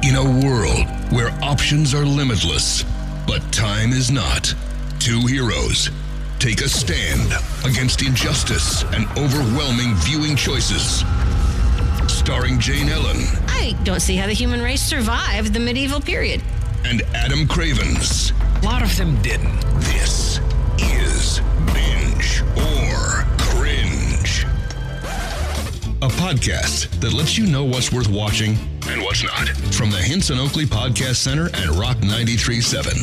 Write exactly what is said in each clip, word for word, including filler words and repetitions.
In a world where options are limitless, but time is not, two heroes take a stand against injustice and overwhelming viewing choices. Starring Jane Ellen. I don't see how the human race survived the medieval period. And Adam Cravens. A lot of them didn't. This is Binge or Cringe. A podcast that lets you know what's worth watching and what's not. From the Hinson Oakley Podcast Center and Rock ninety-three point seven.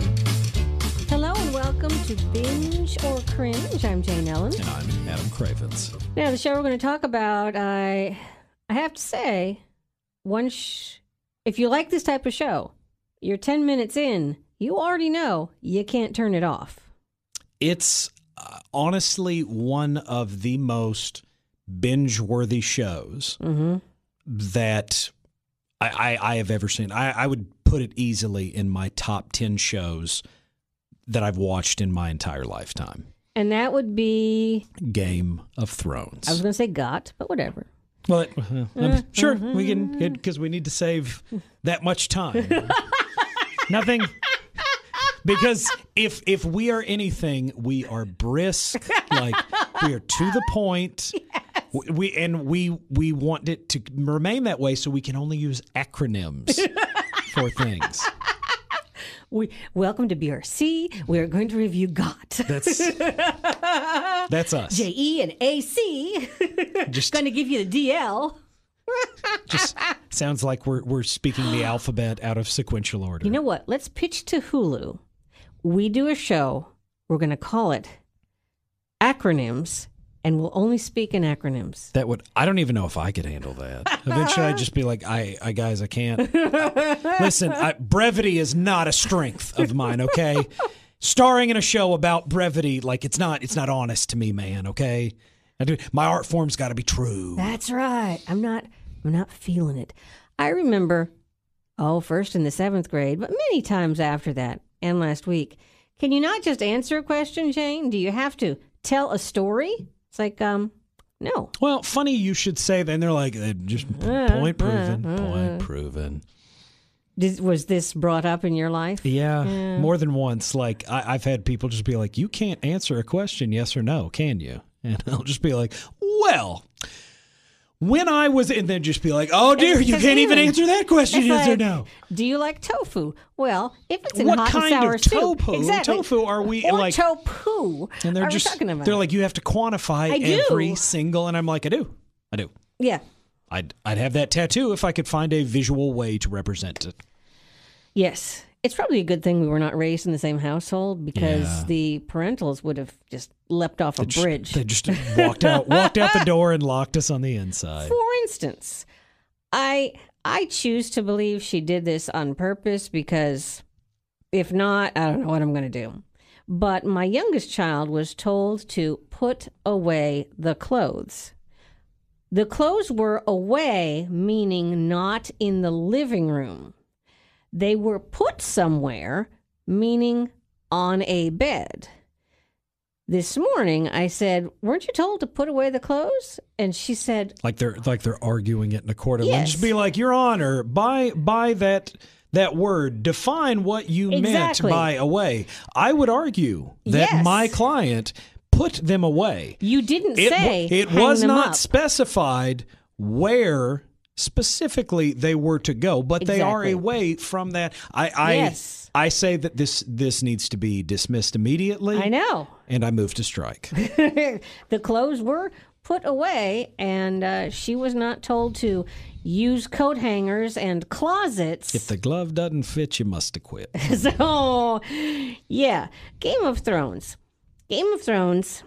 Hello and welcome to Binge or Cringe. I'm Jane Ellen. And I'm Adam Cravens. Now, the show we're going to talk about, I I have to say, one sh- if you like this type of show, you're ten minutes in, you already know you can't turn it off. It's uh, honestly one of the most binge-worthy shows Mm-hmm. that I, I, I have ever seen. I, I would put it easily in my top ten shows that I've watched in my entire lifetime. And that would be... Game of Thrones. I was going to say got, but whatever. Well, it, uh, I'm sure we can, because we need to save that much time. Nothing... Because if if we are anything, we are brisk, like we are to the point. Yes. We and we we want it to remain that way, so we can only use acronyms for things. We welcome to B R C. We are going to review G O T. That's that's us. J E and A C. Just going to give you the D L. Just sounds like we're we're speaking the alphabet out of sequential order. You know what? Let's pitch to Hulu. We do a show. We're going to call it Acronyms, and we'll only speak in acronyms. That would. I don't even know if I could handle that. Eventually, I'd just be like, "I, I guys, I can't." Listen, I, brevity is not a strength of mine. Okay, starring in a show about brevity, like it's not. It's not honest to me, man. Okay, I do, my art form's got to be true. That's right. I'm not. I'm not feeling it. I remember, oh, first in the seventh grade, but many times after that. And last week, can you not just answer a question, Jane? Do you have to tell a story? It's like, um, no. Well, funny you should say that. And they're like, uh, just uh, point proven, uh, uh, point proven. Did, was this brought up in your life? Yeah, yeah. More than once. Like, I, I've had people just be like, you can't answer a question, yes or no, can you? And I'll just be like, well... When I was, and then just be like, oh dear, you can't even answer that question, yes or no. Do you like tofu? Well, if it's in what hot kind and sour of tofu? soup, exactly. Tofu are we or like? tofu? And they're are just we talking about? They're like, you have to quantify I every do. single, and I'm like, I do, I do. Yeah. I'd I'd have that tattoo if I could find a visual way to represent it. Yes. It's probably a good thing we were not raised in the same household because Yeah. the parentals would have just leapt off a They bridge. Just, they just walked out, walked out the door, and locked us on the inside. For instance, I I choose to believe she did this on purpose because if not, I don't know what I'm going to do. But my youngest child was told to put away the clothes. The clothes were away, meaning not in the living room. They were put somewhere, meaning on a bed. This morning, I said, weren't you told to put away the clothes? And she said... Like they're like they're arguing it in a court of law. Yes. Just be like, Your Honor, by by that that word, define what you Exactly. meant by away. I would argue that Yes. my client put them away. You didn't It, say it hang was them not up. specified where specifically they were to go, but they are Exactly. away from that. I I, Yes. I say that this this needs to be dismissed immediately. I know. And I move to strike. The clothes were put away, and uh, she was not told to use coat hangers and closets. If the glove doesn't fit, you must have quit. So, yeah. Game of Thrones. Game of Thrones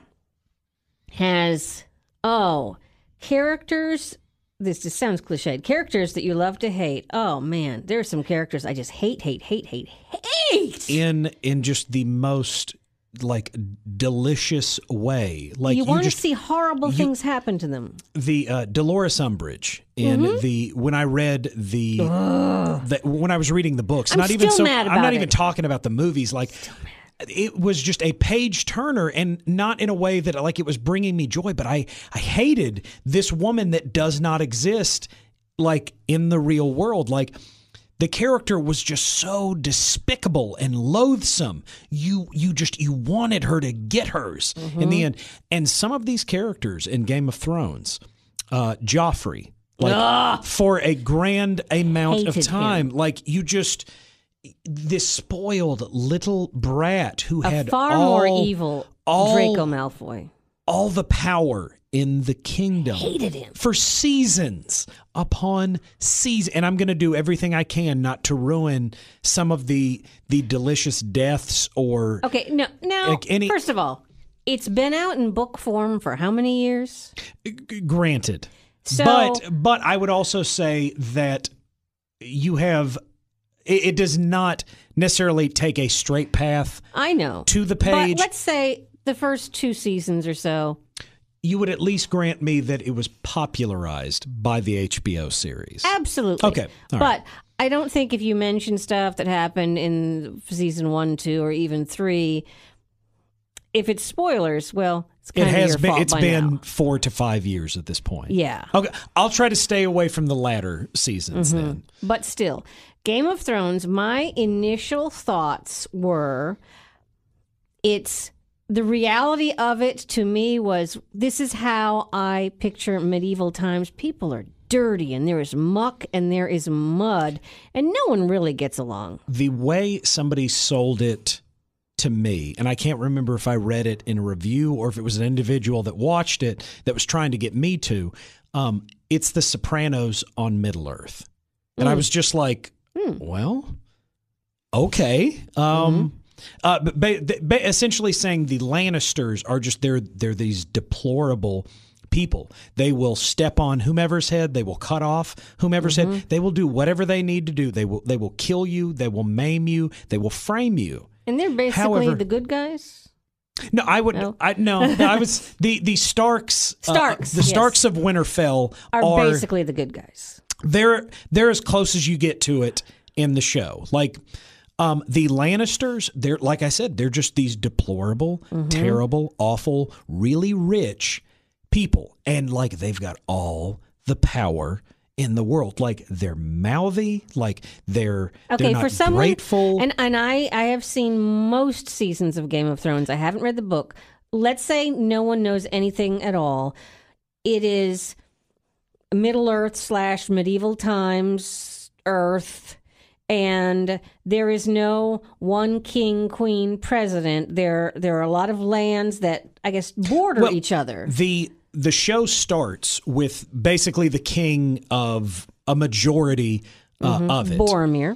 has, oh, characters. This just sounds cliched. Characters that you love to hate. Oh, man. There are some characters I just hate, hate, hate, hate, hate. In in just the most like delicious way. Like you, you want just, to see horrible you- things happen to them. the uh, Dolores Umbridge in Mm-hmm. the when I read the, the when I was reading the books. I'm not even still so. mad I'm about not it. even talking about the movies. Like it was just a page turner, and not in a way that like it was bringing me joy. But I I hated this woman that does not exist like in the real world. Like the character was just so despicable and loathsome. You you just you wanted her to get hers mm-hmm. in the end. And some of these characters in Game of Thrones, uh, Joffrey, like Ugh. for a grand amount Hated of time, him. like you just this spoiled little brat who a had far all, more evil all, Draco Malfoy. all the power in the kingdom. Hated him. For seasons upon season. And I'm going to do everything I can not to ruin some of the the delicious deaths or... Okay, no, now, like any, first of all, it's been out in book form for how many years? G- granted. So, but But I would also say that you have... It, it does not necessarily take a straight path I know. to the page. But let's say the first two seasons or so... You would at least grant me that it was popularized by the H B O series. Absolutely. Okay. All but right. I don't think if you mention stuff that happened in season one, two, or even three, if it's spoilers, well, it's kind it of has your been, fault It's by been now. four to five years at this point. Yeah. Okay. I'll try to stay away from the latter seasons mm-hmm. then. But still, Game of Thrones, my initial thoughts were it's... The reality of it to me was this is how I picture medieval times. People are dirty and there is muck and there is mud and no one really gets along. The way somebody sold it to me, and I can't remember if I read it in a review or if it was an individual that watched it that was trying to get me to, um, it's The Sopranos on Middle-earth. And mm. I was just like, mm. well, okay. Um mm-hmm. Uh, but ba- ba- essentially saying the Lannisters are just they're they're these deplorable people. They will step on whomever's head. They will cut off whomever's mm-hmm. head. They will do whatever they need to do. They will they will kill you. They will maim you. They will frame you. And they're basically However, the good guys. No, I would. No, I, no, no I was the the Starks. Starks. Uh, the yes. Starks of Winterfell are, are basically the good guys. They're they're as close as you get to it in the show. Like. Um, the Lannisters, they're like I said, they're just these deplorable, mm-hmm. terrible, awful, really rich people. And like they've got all the power in the world. Like they're mouthy, like they're, okay, they're not for someone, grateful. And, and I, I have seen most seasons of Game of Thrones. I haven't read the book. Let's say no one knows anything at all. It is Middle-earth slash medieval times, Earth. And there is no one king, queen, president. There, there are a lot of lands that I guess border well, each other. The the show starts with basically the king of a majority uh, mm-hmm. of it. Boromir.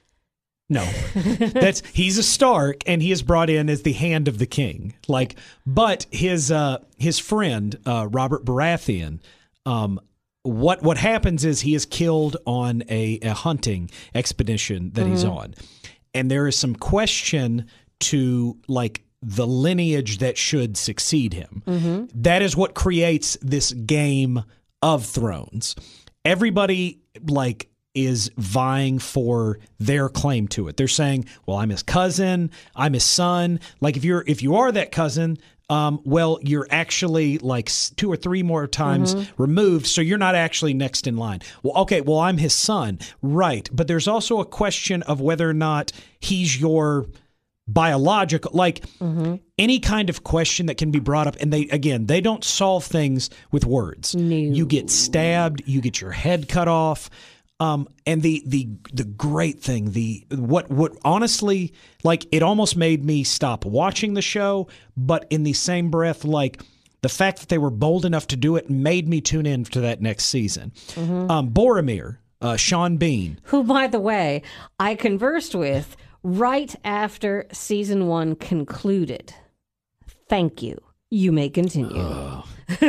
No, that's he's a Stark, and he is brought in as the hand of the king. Like, but his uh, his friend uh, Robert Baratheon. Um, What what happens is he is killed on a, a hunting expedition that mm-hmm. he's on. And there is some question to like the lineage that should succeed him. Mm-hmm. That is what creates this Game of Thrones. Everybody like is vying for their claim to it. They're saying, well, I'm his cousin, I'm his son. Like if you're if you are that cousin, Um, well, you're actually like two or three more times mm-hmm. removed, so you're not actually next in line. Well, okay, well, I'm his son. Right. But there's also a question of whether or not he's your biological, like mm-hmm. any kind of question that can be brought up. And they, again, they don't solve things with words. No. You get stabbed, you get your head cut off. Um, and the, the the great thing, the what what honestly, like it almost made me stop watching the show, but in the same breath, like the fact that they were bold enough to do it made me tune in to that next season. Mm-hmm. Um, Boromir, uh, Sean Bean. Who, by the way, I conversed with right after season one concluded. Thank you. You may continue. Uh.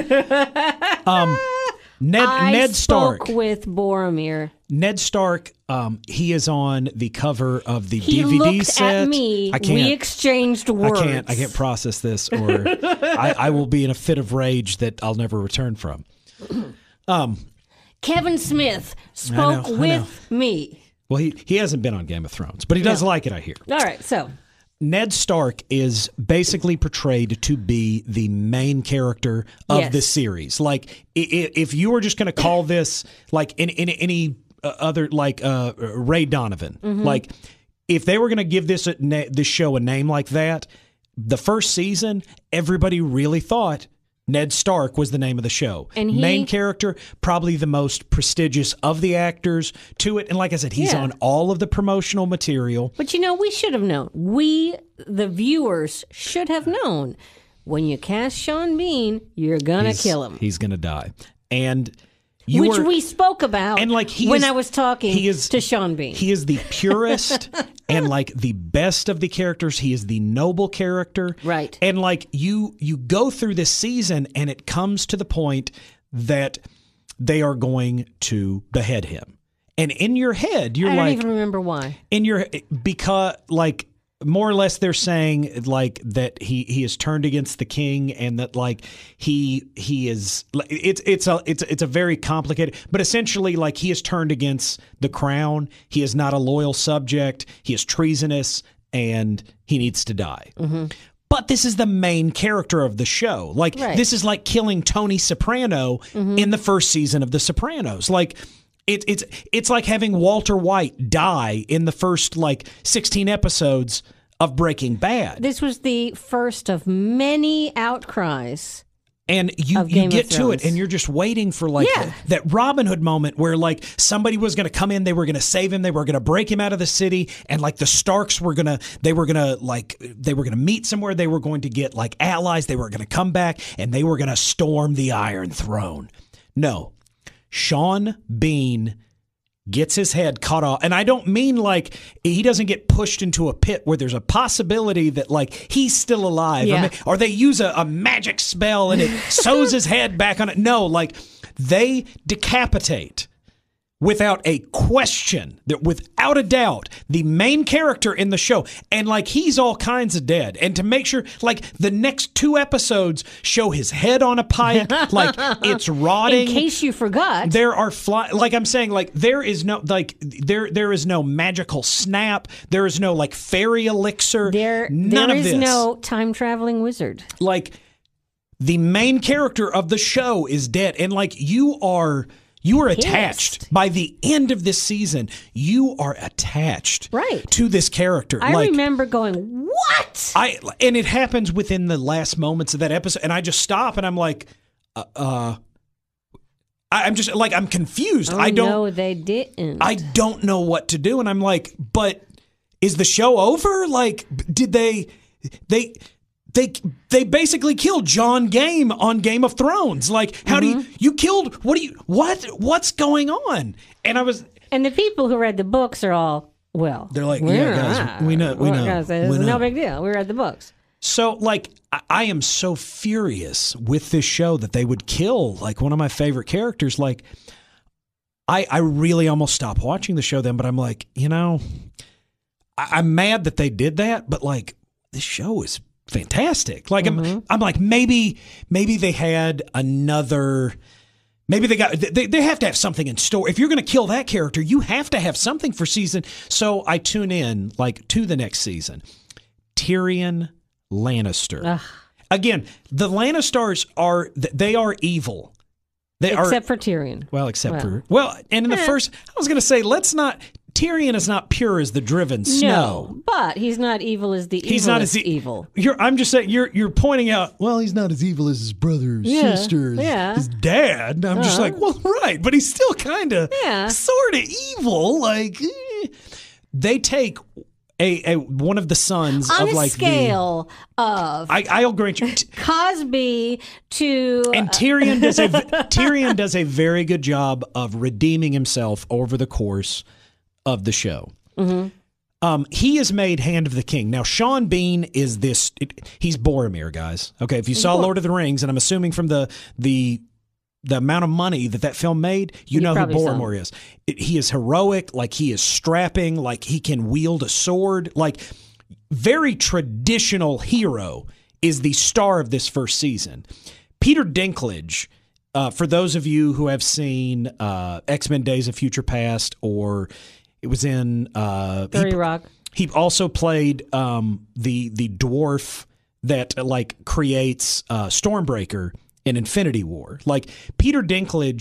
um. Ned, I Ned Stark. spoke with Boromir. Ned Stark, um, he is on the cover of the he D V D looked set. At me. I can't, we exchanged words. I can't. I can't process this, or I, I will be in a fit of rage that I'll never return from. Um, Kevin Smith spoke know, with me. Well, he he hasn't been on Game of Thrones, but he does no. like it, I hear. All right, so. Ned Stark is basically portrayed to be the main character of yes. this series. Like, if you were just going to call this, like, in, in any uh, other like uh, Ray Donovan. Mm-hmm. Like if they were going to give this a na- this show a name like that, the first season, everybody really thought Ned Stark was the name of the show. And he, main character, probably the most prestigious of the actors to it. And like I said, he's yeah. on all of the promotional material. But you know, we should have known. We, the viewers, should have known. When you cast Sean Bean, you're gonna He's- kill him. He's going to die. And you Which were, we spoke about and like he when is- I was talking he is- to Sean Bean. He is the purest and like the best of the characters. He is the noble character. Right. And like you you go through this season and it comes to the point that they are going to behead him. And in your head, you're I don't like even remember why. in your because like more or less they're saying like that he he has turned against the king and that like he he is it's it's a it's it's a very complicated, but essentially like he has turned against the crown. He is not a loyal subject. He is treasonous and he needs to die. Mm-hmm. But this is the main character of the show. Like Right. this is like killing Tony Soprano Mm-hmm. in the first season of The Sopranos. Like It, it's it's like having Walter White die in the first like sixteen episodes of Breaking Bad, This was the first of many outcries. and you of you Game of get to Thrones. it, and you're just waiting for like Yeah. the- that Robin Hood moment where like somebody was going to come in, they were going to save him, they were going to break him out of the city, and like the Starks were gonna they were gonna like they were gonna meet somewhere, they were going to get like allies, they were going to come back, and they were going to storm the Iron Throne. No, Sean Bean gets his head cut off. And I don't mean like he doesn't get pushed into a pit where there's a possibility that like he's still alive. Yeah. I mean, or they use a, a magic spell and it sews his head back on it. No, like they decapitate without a question, that without a doubt, the main character in the show. And like he's all kinds of dead. And to make sure, like the next two episodes show his head on a pike, like it's rotting. In case you forgot. There are fly like I'm saying, like there is no like there there is no magical snap. There is no like fairy elixir. there None there of is this. no time-traveling wizard. Like the main character of the show is dead, and like you are you are attached Pissed. by the end of this season. You are attached Right. to this character. I like remember going, what? I and it happens within the last moments of that episode, and I just stop and I'm like, uh, uh I, I'm just like I'm confused. Oh, I don't. No, they didn't. I don't know what to do, and I'm like, but is the show over? Like, did they they they they basically killed John Game on Game of Thrones? Like, how Mm-hmm. do you you killed? What do you what what's going on? And I was And the people who read the books are all, well, They're like, we're yeah, guys, not- we know- we we're know, gonna say, we It's no know." big deal. We read the books. so like I, I am so furious with this show that they would kill like one of my favorite characters. Like, I I really almost stopped watching the show then, but I'm like, you know, I, I'm mad that they did that, but like this show is fantastic. Like Mm-hmm. I'm, I'm like maybe maybe they had another maybe they got they, they have to have something in store. If you're going to kill that character, you have to have something for season. So I tune in like to the next season. Tyrion Lannister. Ugh. Again, the Lannisters are they are evil. They Except are for Tyrion. well, except well. for well, and in the Eh. first, I was going to say, let's not. Tyrion is not pure as the driven snow. No, but he's not evil as the He's not as evilest e- evil. You're, I'm just saying you're you're pointing out. Well, he's not as evil as his brother, his Yeah, sister, his, yeah. his dad. And I'm just Uh-huh. like, well, right, but he's still kind of, Yeah. sort of evil. Like eh. they take a, a one of the sons On of a like scale of the. I, I'll grant you. T- Cosby to And Tyrion does a Tyrion does a very good job of redeeming himself over the course of the show. Mm-hmm. Um, he is made Hand of the King. Now, Sean Bean is this. It, he's Boromir, guys. Okay, if you saw Lord of the Rings, and I'm assuming from the the the amount of money that that film made, you, You know who probably saw. Boromir is. It, he is heroic, like he is strapping, like he can wield a sword, like very traditional hero is the star of this first season. Peter Dinklage, uh, for those of you who have seen uh, X-Men Days of Future Past, or it was in uh, thirty he, Rock. he also played um, the the dwarf that uh, like creates uh, Stormbreaker in Infinity War. Like Peter Dinklage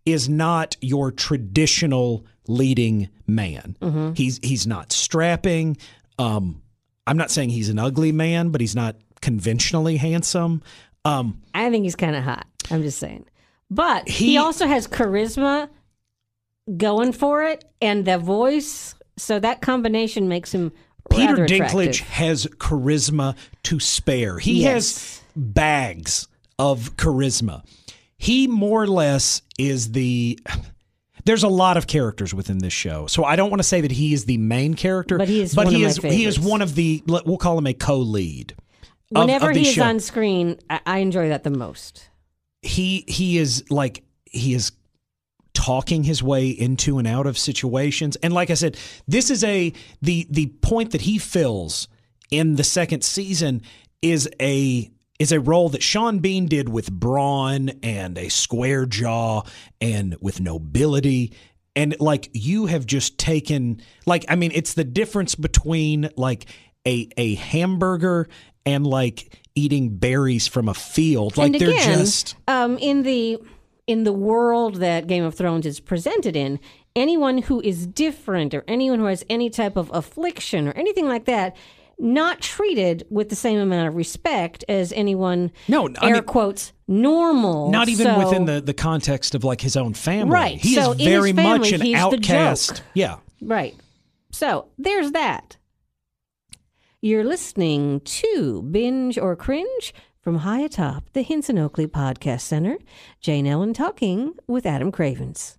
is not your traditional leading man. Mm-hmm. He's he's not strapping. Um, I'm not saying he's an ugly man, but he's not conventionally handsome. Um, I think he's kind of hot. I'm just saying. But he, He- also has charisma going for it and the voice. So that combination makes him Peter rather Dinklage attractive. has charisma to spare. He Yes. has bags of charisma. He more or less is the. There's a lot of characters within this show, so I don't want to say that he is the main character, But he is but one he of my is he is favorites. one of the. We'll call him a co-lead. of- Whenever of the he is show. on screen, I, I enjoy that the most. he he is like he is talking his way into and out of situations, and like I said, this is a the the point that he fills in the second season is a is a role that Sean Bean did with brawn and a square jaw and with nobility. And like you have just taken like I mean it's the difference between like a a hamburger and like eating berries from a field. Like and they're again, just um, in the in the world that Game of Thrones is presented in, anyone who is different or anyone who has any type of affliction or anything like that, not treated with the same amount of respect as anyone. No, I air mean- quotes normal. not even So- within the, the context of like his own family. Right. He So is in very his family, much an he's the outcast. joke. Yeah. Right. So there's that. You're listening to Binge or Cringe from high atop the Hinson Oakley Podcast Center. Jane Ellen talking with Adam Cravens.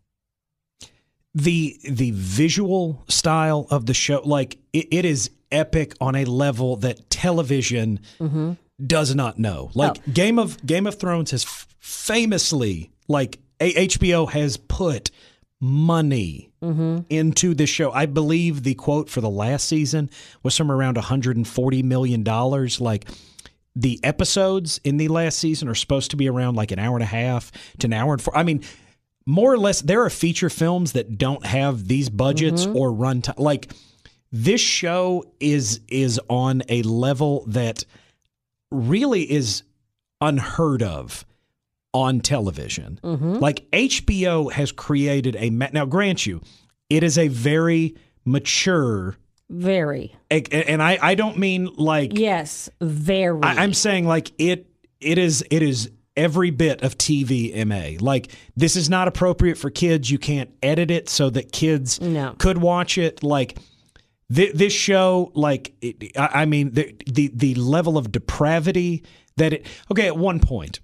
The the visual style of the show, like it, it is epic on a level that television does not know. Like Oh. Game of Game of Thrones has f- famously, like a- H B O has put money into this show. I believe the quote for the last season was somewhere around one hundred forty million dollars. Like the episodes in the last season are supposed to be around like an hour and a half to an hour and four. I mean, more or less, there are feature films that don't have these budgets or run time. Like this show is is on a level that really is unheard of on television. Like H B O has created a ma- now. Grant you, it is a very mature, Very. and and I I don't mean like Yes, very. I, I'm saying like it it is it is every bit of T V M A. Like this is not appropriate for kids. You can't edit it so that kids No. could watch it. Like th- this show, like it, I, I mean the, the the level of depravity that it. Okay, at one point,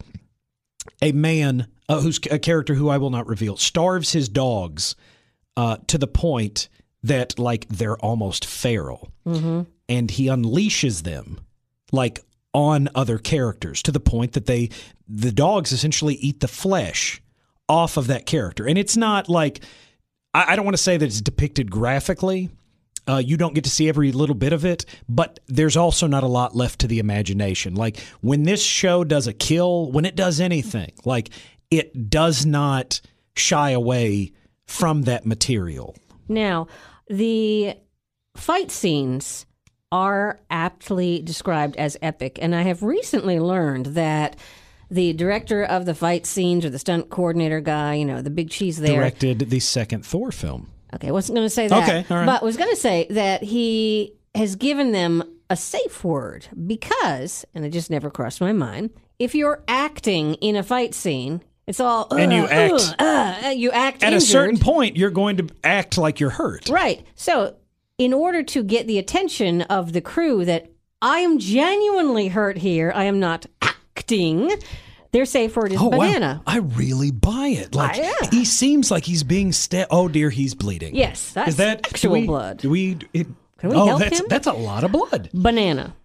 a man uh, who's a character who I will not reveal starves his dogs uh, to the point that like they're almost feral, and he unleashes them like on other characters to the point that they the dogs essentially eat the flesh off of that character. And it's not like I, I don't want to say that it's depicted graphically. Uh, you don't get to see every little bit of it, but there's also not a lot left to the imagination. Like when this show does a kill, when it does anything, like it does not shy away from that material. Now, the fight scenes are aptly described as epic, and I have recently learned that the director of the fight scenes or the stunt coordinator guy, you know, the big cheese there. Directed the second Thor film. Okay, I wasn't going to say that. Okay, all right. But I was going to say that he has given them a safe word because, and it just never crossed my mind, if you're acting in a fight scene, it's all And you "Ugh, act- ugh, uh," you act At injured. a certain point, you're going to act like you're hurt. Right. So, in order to get the attention of the crew that I am genuinely hurt here, I am not acting, their safe word is Oh, banana. wow. I really buy it. Like, Ah, yeah. he seems like he's being stabbed. Oh, dear, he's bleeding. Yes, that's Is that actual do we, blood. Do we, it, Can we oh, help that's, him? that's a lot of blood. Banana.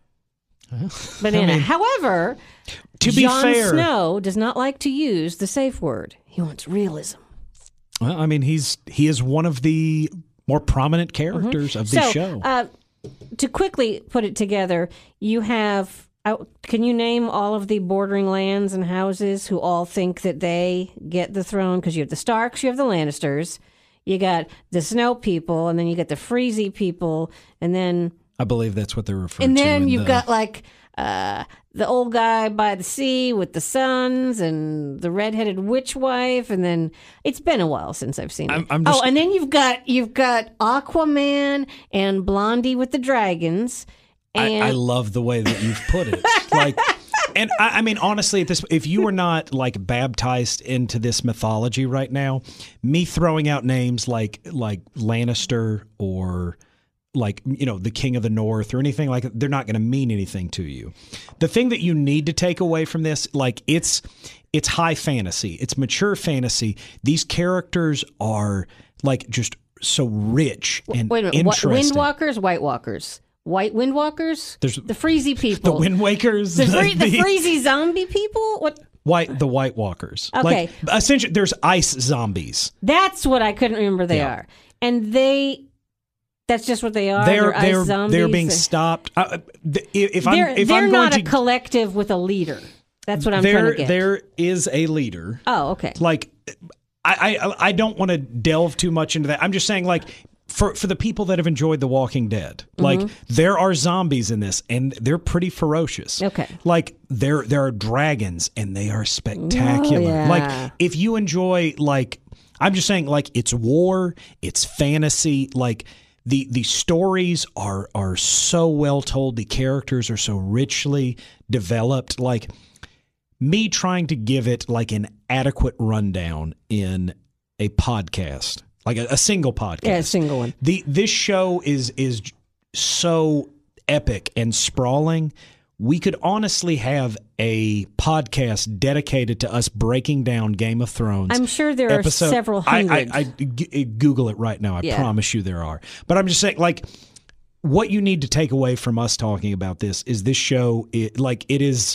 Banana. mean, However, To be Jon fair, Snow does not like to use the safe word. He wants realism. well, I mean, he's he is one of the more prominent characters of the so, show. Uh, to quickly put it together, you have. Uh, can you name all of the bordering lands and houses who all think that they get the throne? Because you have the Starks, you have the Lannisters, you got the Snow people, and then you got the Freezy people, and then I believe that's what they're referring and to. then in you've the- got like uh, the old guy by the sea with the sons and the redheaded witch wife, and then it's been a while since I've seen it. I'm, I'm just, oh, and then you've got you've got Aquaman and Blondie with the dragons. And I, I love the way that you've put it. Like, and I, I mean, honestly, at this, if you were not like baptized into this mythology right now, me throwing out names like like Lannister or like, you know, the King of the North or anything like that, they're not going to mean anything to you. The thing that you need to take away from this, like it's it's high fantasy, it's mature fantasy. These characters are like just so rich and Wait a minute, interesting. Windwalkers, White Walkers. White Windwalkers? There's the freezy people. The Wind Wakers. The, free, the, the freezy zombie people? What? White, the White Walkers. Okay. Like, essentially, there's ice zombies. That's what I couldn't remember they Yeah. are. And they, that's just what they are? They're They're, they're ice zombies? they're being stopped. Uh, if I'm They're, if they're I'm going not to a collective with a leader. That's what I'm there trying to get. there is a leader. Oh, okay. Like, I I, I don't want to delve too much into that. I'm just saying, like, for for the people that have enjoyed The Walking Dead, like Mm-hmm. there are zombies in this, and they're pretty ferocious. Okay. Like there there are dragons, and they are spectacular. Oh, yeah. Like if you enjoy, like, I'm just saying, like, it's war, it's fantasy, like. The the stories are are so well told. The characters are so richly developed. Like, me trying to give it like an adequate rundown in a podcast, like a, a single podcast. Yeah, a single one. The this show is is so epic and sprawling. We could honestly have a podcast dedicated to us breaking down Game of Thrones. I'm sure there are episode. several I, hundred. I, I g- Google it right now. I Yeah. promise you there are. But I'm just saying, like, what you need to take away from us talking about this is this show, it, like, it is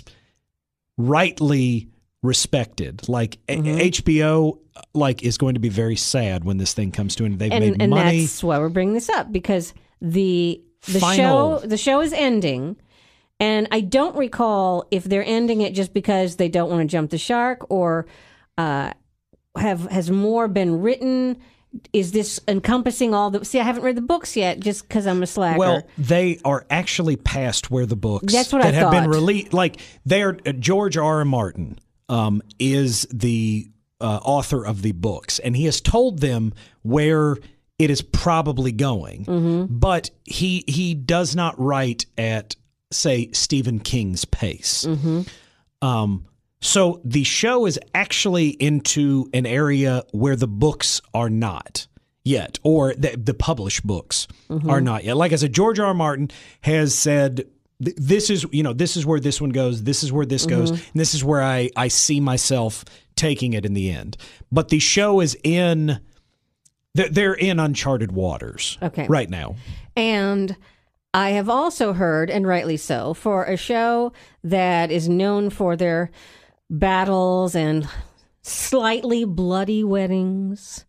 rightly respected. Like, Mm-hmm. a- H B O, like, is going to be very sad when this thing comes to an end. They've and made and money. that's why we're bringing this up, because the the Final. show the show is ending, and I don't recall if they're ending it just because they don't want to jump the shark, or uh, have has more been written. Is this encompassing all the? See, I haven't read the books yet, just because I'm a slacker. Well, they are actually past where the books That's what that I have been thought. released. Like, they are uh, George R. R. Martin um, is the uh, author of the books, and he has told them where it is probably going. Mm-hmm. But he he does not write at, say, Stephen King's pace. Mm-hmm. Um, so the show is actually into an area where the books are not yet, or the, the published books Mm-hmm. are not yet. Like I said, George R. R. Martin has said, th- this is, you know, this is where this one goes, this is where this goes, Mm-hmm. and this is where I, I see myself taking it in the end. But the show is in, they're- they're in uncharted waters Okay. right now. And I have also heard, and rightly so, for a show that is known for their battles and slightly bloody weddings.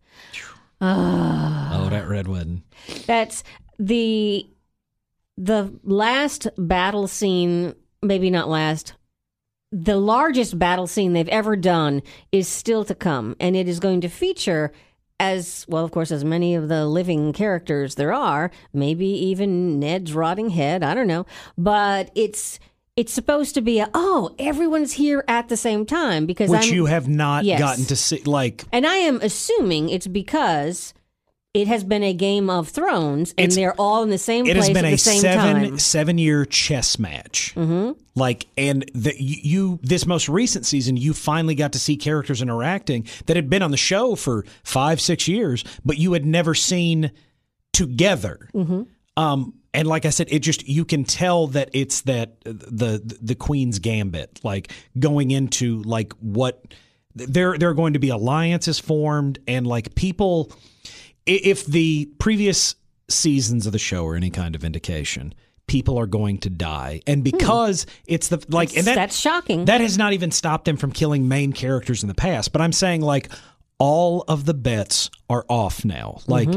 Oh, that red wedding. That's the the last battle scene, maybe not last. The largest battle scene they've ever done is still to come, and it is going to feature, as well, of course, as many of the living characters there are, maybe even Ned's rotting head, I don't know, but it's it's supposed to be a, oh, everyone's here at the same time, because Which I'm, you have not Yes. gotten to see, like, and I am assuming it's because it has been a Game of Thrones, and It's- they're all in the same it place has been at a the same seven time. seven year chess match. Mm-hmm. Like, and the, you, you this most recent season, you finally got to see characters interacting that had been on the show for five six years, but you had never seen together. Mm-hmm. Um, and like I said, it just, you can tell that it's that the the Queen's Gambit, like going into like what there there are going to be alliances formed, and like people, i- if the previous seasons of the show are any kind of indication, people are going to die, and because it's the like, and that That's shocking. that has not even stopped them from killing main characters in the past. But I'm saying, like, all of the bets are off now. Like,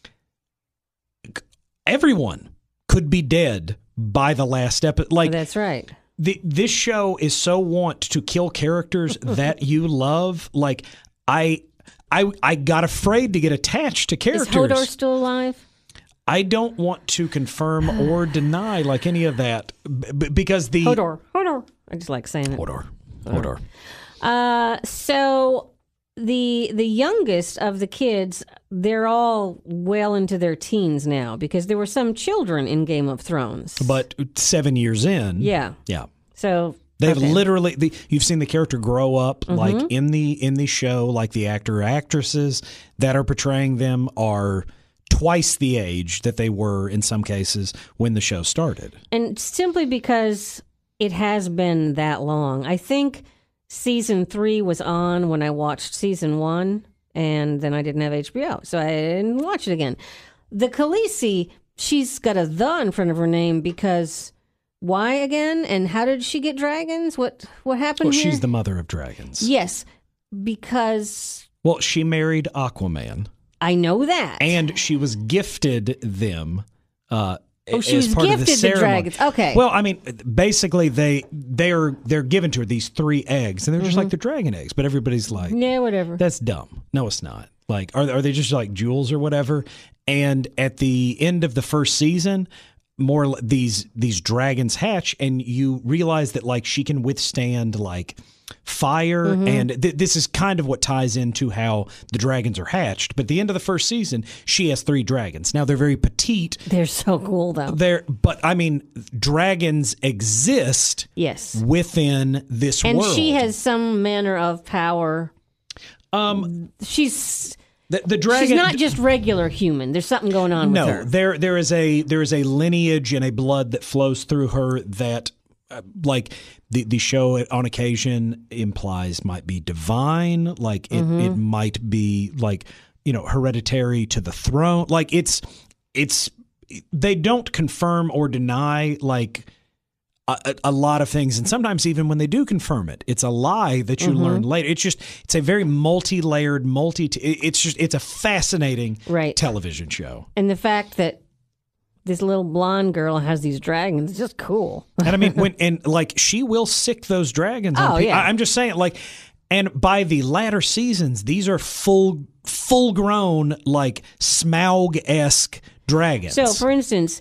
everyone could be dead by the last episode. Like, That's right. the, this show is so want to kill characters that you love. Like, I, I, I got afraid to get attached to Is characters. Hodor still alive? I don't want to confirm or deny like any of that b- because the Hodor, Hodor. I just like saying it. Hodor, Hodor. Uh, so the the youngest of the kids, they're all well into their teens now because there were some children in Game of Thrones. But seven years in, Yeah. yeah. So They've okay. literally the, you've seen the character grow up Mm-hmm. like in the in the show, like the actor or actresses that are portraying them are twice the age that they were in some cases when the show started. And simply because it has been that long. I think season three was on when I watched season one, and then I didn't have H B O, so I didn't watch it again. The Khaleesi, she's got a the in front of her name because why again? And how did she get dragons? What what happened Well, here? she's the mother of dragons. Yes, because Well, she married Aquaman, I know that. and she was gifted them. Uh, Oh, she as was part of gifted the ceremony. dragons. Okay. Well, I mean, basically, they they're they're given to her these three eggs, and they're just Mm-hmm. like the dragon eggs. But everybody's like, yeah, whatever. that's dumb. No, it's not. Like, are are they just like jewels or whatever? And at the end of the first season, more these these dragons hatch, and you realize that like she can withstand like fire, Mm-hmm. and th- this is kind of what ties into how the dragons are hatched. But at the end of the first season, she has three dragons. Now they're very petite. They're so cool, though. They're, but I mean, dragons exist Yes. within this And world. she has some manner of power. um She's the, the dragon. she's not just regular human. There's something going on No, with her. there there is a there is a lineage and a blood that flows through her that, uh, like the the show on occasion implies might be divine. Like it Mm-hmm. it might be like, you know, hereditary to the throne. Like it's it's they don't confirm or deny like a, a- a lot of things, and sometimes even when they do confirm it, it's a lie that you Mm-hmm. learn later. It's just it's a very multi-layered, multi. it- It's just it's a fascinating Right. television show. And the fact that this little blonde girl has these dragons is just cool. And I mean, when and like she will sick those dragons. on Oh, pe- yeah. I, I'm just saying, like, and by the latter seasons, these are full, full grown, like Smaug esque dragons. So, for instance,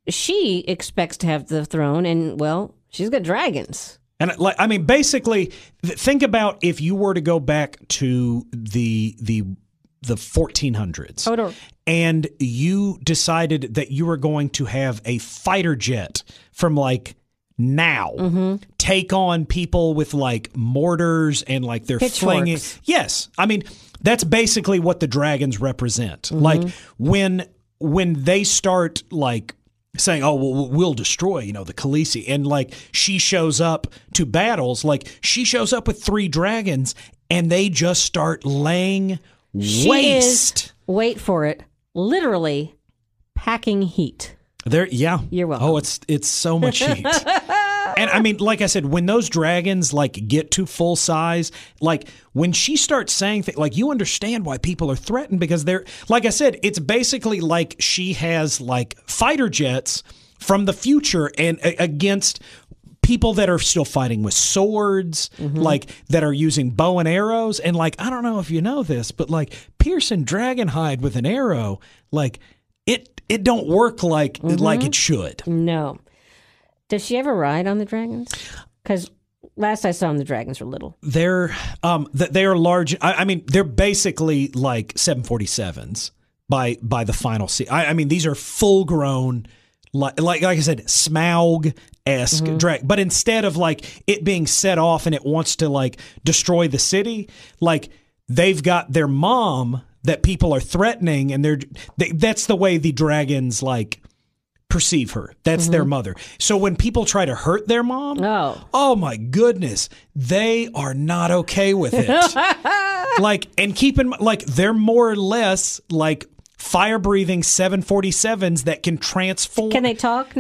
she expects to have the throne, and well, she's got dragons. and like, I mean, basically, th- think about if you were to go back to the the the fourteen hundreds. Oh, no. And you decided that you were going to have a fighter jet from like now Mm-hmm. take on people with like mortars and like they're flinging. Pitchforks. Yes, I mean that's basically what the dragons represent. Mm-hmm. Like when when they start like saying, "Oh, well, we'll destroy," you know, the Khaleesi, and like she shows up to battles, like she shows up with three dragons, and they just start laying She waste. is, wait for it, literally packing heat. There, yeah. You're welcome. Oh, it's it's so much heat. And I mean, like I said, when those dragons like get to full size, like when she starts saying things, like you understand why people are threatened because they're, like I said, it's basically like she has like fighter jets from the future and a- against people that are still fighting with swords, Mm-hmm. like that are using bow and arrows. And like, I don't know if you know this, but like piercing dragonhide with an arrow, like it it don't work like Mm-hmm. like it should. No. Does she ever ride on the dragons? Because last I saw them, the dragons were little. They're um th- they are large. I, I mean, they're basically like seven forty-sevens by by the final se I, I mean, these are full grown, like like like I said, Smaug esque drag. But instead of like it being set off and it wants to like destroy the city, like they've got their mom that people are threatening, and they're they, that's the way the dragons like perceive her. That's their mother. So when people try to hurt their mom, Oh. oh my goodness, they are not okay with it. Like, and keep in mind, like they're more or less like fire breathing seven forty-sevens that can transform. Can they talk now?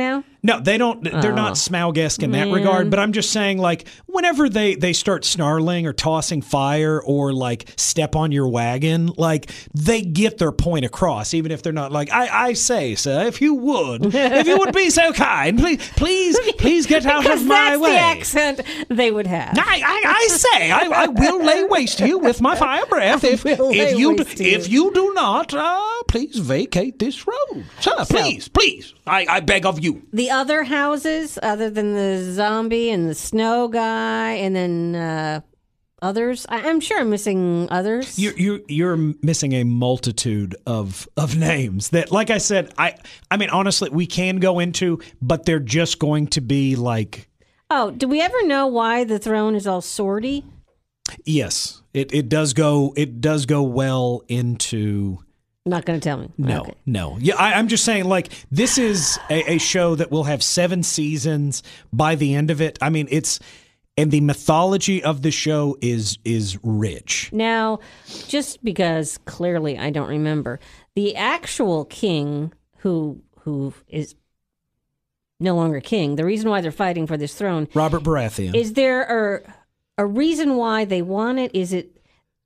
No, they don't. They're Oh. not Smaug-esque in that Man. regard. But I'm just saying, like, whenever they they start snarling or tossing fire or like step on your wagon, like they get their point across, even if they're not like, I, I say, sir, if you would, if you would be so kind, please, please, please get out Because of my that's way. the accent they would have. I, I, I say, I, I will lay waste to you with my fire breath if, will lay if you waste to if you do not, uh, please vacate this road, sir. Please, please, I, I beg of you. The other houses, other than the zombie and the snow guy, and then uh, others, I, I'm sure I'm missing others. You're, you're you're missing a multitude of of names that, like I said, I I mean honestly, we can go into, but they're just going to be like. Oh, do we ever know why the throne is all swordy? Yes, it it does go it does go well into. Not going to tell me. No, Okay. no. Yeah, I, I'm just saying, like, this is a, a show that will have seven seasons by the end of it. I mean, it's, and the mythology of the show is is rich. Now, just because clearly I don't remember, the actual king who who is no longer king, the reason why they're fighting for this throne, Robert Baratheon. is there a, a reason why they want it? Is it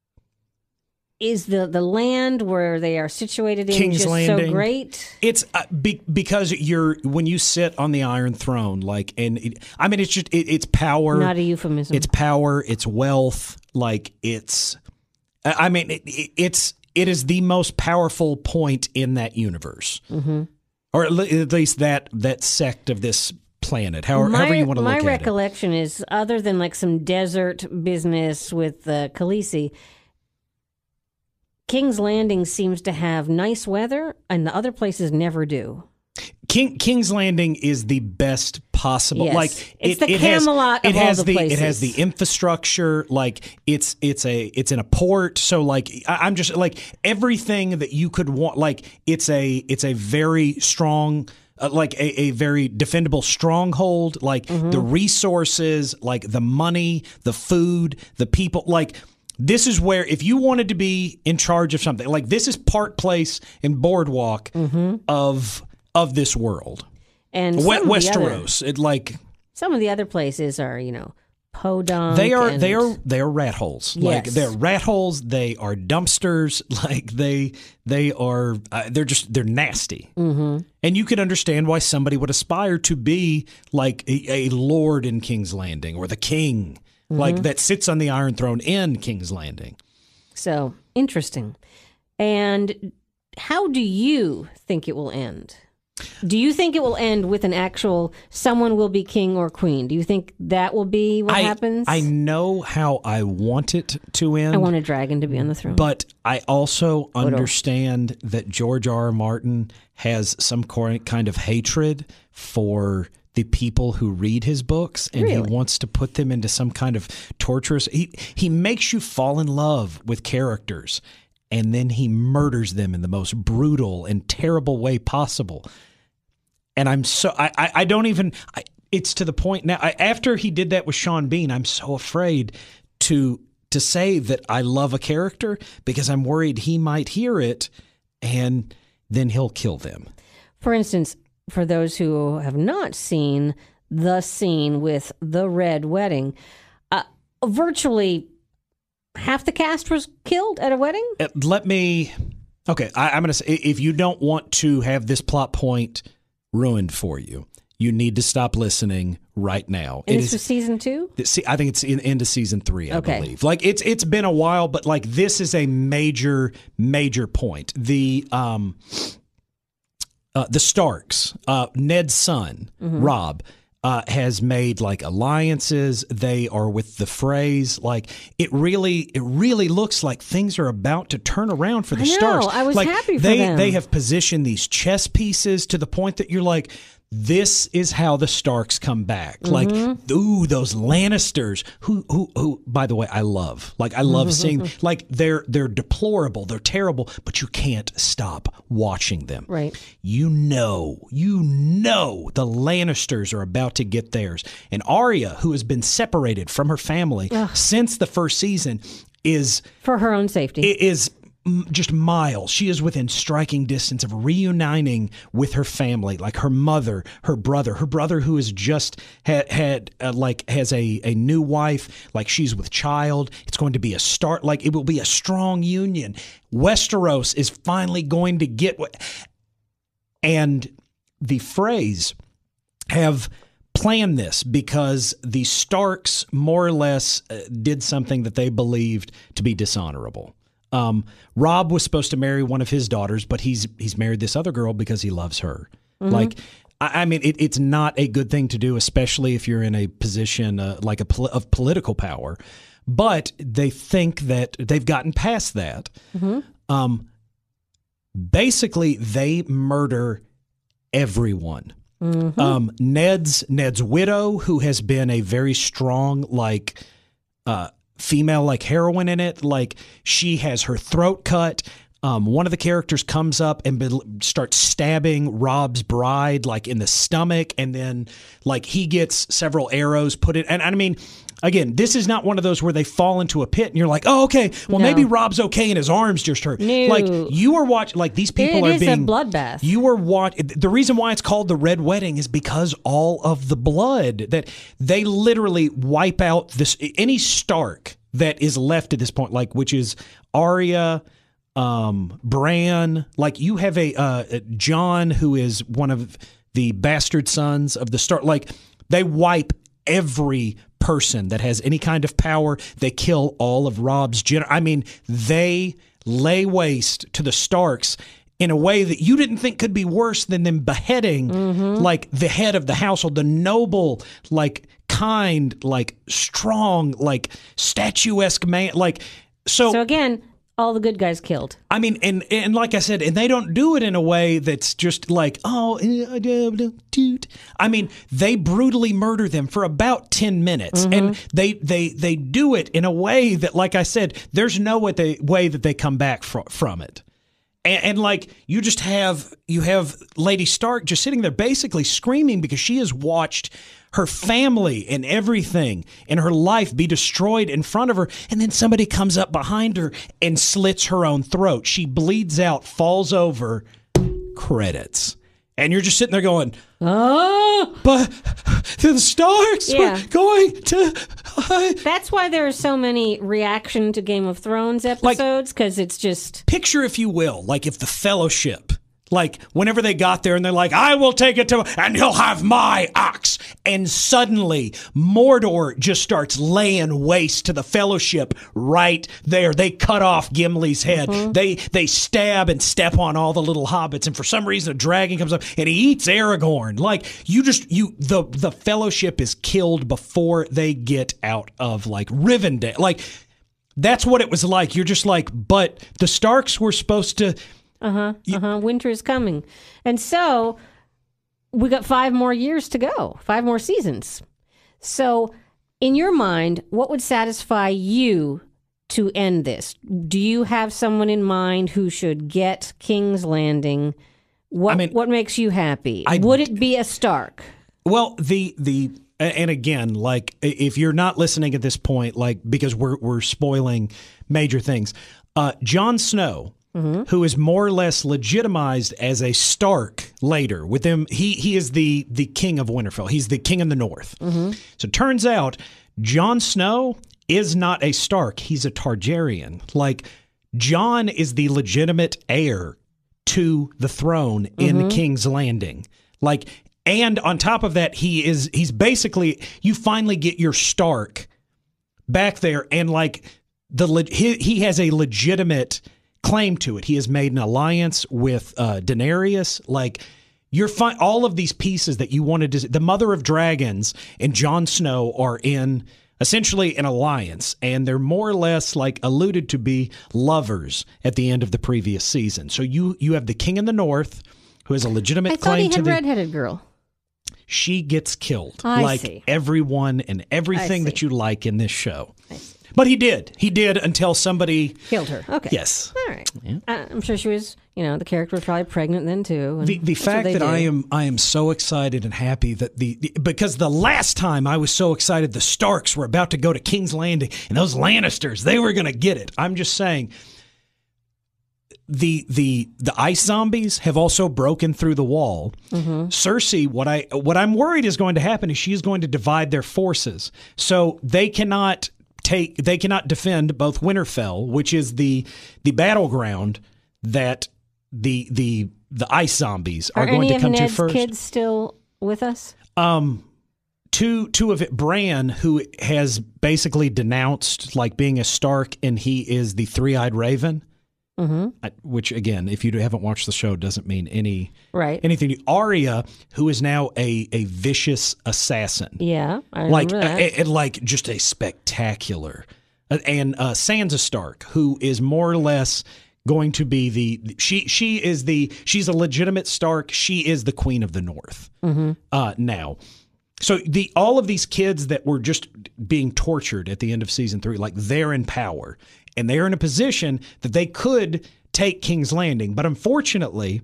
is the, the land where they are situated in King's just Landing. so great? It's uh, be, because you're when you sit on the Iron Throne, like, and it, I mean, it's just it, it's power. Not a euphemism. It's power. It's wealth. Like it's, I I mean, it, it, it's it is the most powerful point in that universe, mm-hmm. or at, le- at least that that sect of this planet. However, my, however you want to look my at recollection is, other than like some desert business with uh, Khaleesi, King's Landing seems to have nice weather, and the other places never do. it. King King's Landing is the best possible. Yes. Like It's it, the it has, Camelot of it has all the the it has places. the infrastructure. Like it's it's a it's in a port. So like I, I'm just like everything that you could want. Like it's a it's a very strong. Uh, like a, a very defendable stronghold, like Mm-hmm. the resources, like the money, the food, the people. Like this is where, if you wanted to be in charge of something, like this is Park Place and Boardwalk Mm-hmm. of of this world. And We- some of the other- Westeros, it like Some of the other places are, you know, podunk. they are and- they are they are rat holes. Like Yes. they're rat holes. They are dumpsters. Like they they are uh, they're just they're nasty. Mm-hmm. And you can understand why somebody would aspire to be like a, a lord in King's Landing or the king, Mm-hmm. like that sits on the Iron Throne in King's Landing. So interesting. And how do you think it will end? Do you think it will end with an actual someone will be king or queen? Do you think that will be what I, happens? I know how I want it to end. I want a dragon to be on the throne. But I also understand that George R. R. Martin has some cor- kind of hatred for the people who read his books, and Really? he wants to put them into some kind of torturous. He he makes you fall in love with characters, and then he murders them in the most brutal and terrible way possible. And I'm so I I, I don't even. I, it's to the point now. I, after he did that with Sean Bean, I'm so afraid to. to say that I love a character because I'm worried he might hear it and then he'll kill them. For instance, for those who have not seen the scene with the Red Wedding, uh, virtually half the cast was killed at a wedding? Uh, Let me. Okay, I, I'm going to say if you don't want to have this plot point ruined for you, you need to stop listening right now. And It this is. was season two? See, I think it's in, into season three, I Okay. believe. Like it's it's been a while, but like this is a major major point. The um uh, the Starks, uh, Ned's son, Rob, uh, has made like alliances. They are with the Freys. Like it really it really looks like things are about to turn around for the I know. Starks. I was like, happy for they them. they have positioned these chess pieces to the point that you're like, this is how the Starks come back. Like, ooh, those Lannisters, who, who, who. By the way, I love. Like, I love seeing. Like, they're they're deplorable, they're terrible, but you can't stop watching them. Right. You know, you know, the Lannisters are about to get theirs, and Arya, who has been separated from her family since the first season, is For her own safety. is m- just miles. She is within striking distance of reuniting with her family, like her mother, her brother, her brother who has just had, had uh, like has a, a new wife, like she's with child. It's going to be a start, like it will be a strong union. Westeros is finally going to get what, and the Freys have planned this because the Starks more or less uh, did something that they believed to be dishonorable. Um, Robb was supposed to marry one of his daughters, but he's he's married this other girl because he loves her. Mm-hmm. Like, I, I mean, it, it's not a good thing to do, especially if you're in a position uh, like a pol- of political power. But they think that they've gotten past that. Mm-hmm. Um, basically, they murder everyone. Mm-hmm. Um, Ned's Ned's widow, who has been a very strong, like, uh, female, like heroine in it, like she has her throat cut. Um, one of the characters comes up and be- starts stabbing Robb's bride, like in the stomach, and then like he gets several arrows put in. And I mean, again, this is not one of those where they fall into a pit and you're like, oh, okay, well, no. maybe Robb's okay and his arms just hurt. No. Like you are watching, like these people it are is being a bloodbath. You are watching. The reason why it's called the Red Wedding is because all of the blood that they literally wipe out this any Stark that is left at this point, like which is Arya. Um, Bran, like you have a uh, John who is one of the bastard sons of the Stark. Like they wipe every person that has any kind of power. They kill all of Robb's gen. I mean, they lay waste to the Starks in a way that you didn't think could be worse than them beheading mm-hmm. like the head of the household, the noble, like kind, like strong, like statuesque man. Like so. So again. All the good guys killed. I mean, and and like I said, and they don't do it in a way that's just like, oh, dude. I mean, they brutally murder them for about ten minutes. Mm-hmm. And they, they they do it in a way that, like I said, there's no way, they, way that they come back fr- from it. And, and like, you just have, you have Lady Stark just sitting there basically screaming because she has watched her family and everything in her life be destroyed in front of her, and then somebody comes up behind her and slits her own throat. She bleeds out, falls over, credits. And you're just sitting there going, oh, but the Starks yeah. were going to... Uh, That's why there are so many reaction to Game of Thrones episodes, because like, it's just... Picture, if you will, like if the Fellowship... Like, whenever they got there and they're like, I will take it to, and he'll have my ox. And suddenly, Mordor just starts laying waste to the Fellowship right there. They cut off Gimli's head. Mm-hmm. They they stab and step on all the little hobbits. And for some reason, a dragon comes up and he eats Aragorn. Like, you just, you, the, the Fellowship is killed before they get out of, like, Rivendell. Like, that's what it was like. You're just like, but the Starks were supposed to... Uh-huh, uh-huh. Winter is coming. And so we got five more years to go, five more seasons. So in your mind, what would satisfy you to end this? Do you have someone in mind who should get King's Landing? What, I mean, what makes you happy? I, would it be a Stark? Well, the... the and again, like, if you're not listening at this point, like, because we're we're spoiling major things, uh, Jon Snow... Mm-hmm. who is more or less legitimized as a Stark later. With him, he he is the the king of Winterfell. He's the king in the north. Mm-hmm. So it turns out Jon Snow is not a Stark. He's a Targaryen. Like, Jon is the legitimate heir to the throne in mm-hmm. King's Landing. Like, and on top of that, he is he's basically, you finally get your Stark back there, and like the he, he has a legitimate claim to it. He has made an alliance with uh, Daenerys. Like, you're fi- all of these pieces that you wanted to... The Mother of Dragons and Jon Snow are in essentially an alliance, and they're more or less like alluded to be lovers at the end of the previous season. So you you have the King in the North, who has a legitimate I thought claim he had to the... redheaded girl. She gets killed. I like see. everyone and everything that you like in this show. I see. But he did. He did until somebody... Killed her. Okay. Yes. All right. Yeah. Uh, I'm sure she was, you know, the character was probably pregnant then, too. The the fact that do. I am I am so excited and happy that the, the... Because the last time I was so excited the Starks were about to go to King's Landing, and those Lannisters, they were going to get it. I'm just saying, the the the ice zombies have also broken through the wall. Mm-hmm. Cersei, what I what I'm worried is going to happen is she is going to divide their forces, so they cannot take they cannot defend both Winterfell, which is the the battleground that the the the ice zombies are, are going to come to first. Are any of Ned's kids still with us? Um. Two, two of it, Bran, who has basically denounced like being a Stark, and he is the three-eyed Raven. Mm-hmm. Which, again, if you haven't watched the show, doesn't mean any right. anything. Arya, who is now a, a vicious assassin. Yeah, I like remember that. A, a, like just a spectacular, and uh, Sansa Stark, who is more or less going to be the she she is the she's a legitimate Stark. She is the Queen of the North mm-hmm. uh, now. So the all of these kids that were just being tortured at the end of season three, like they're in power and they're in a position that they could take King's Landing. But unfortunately,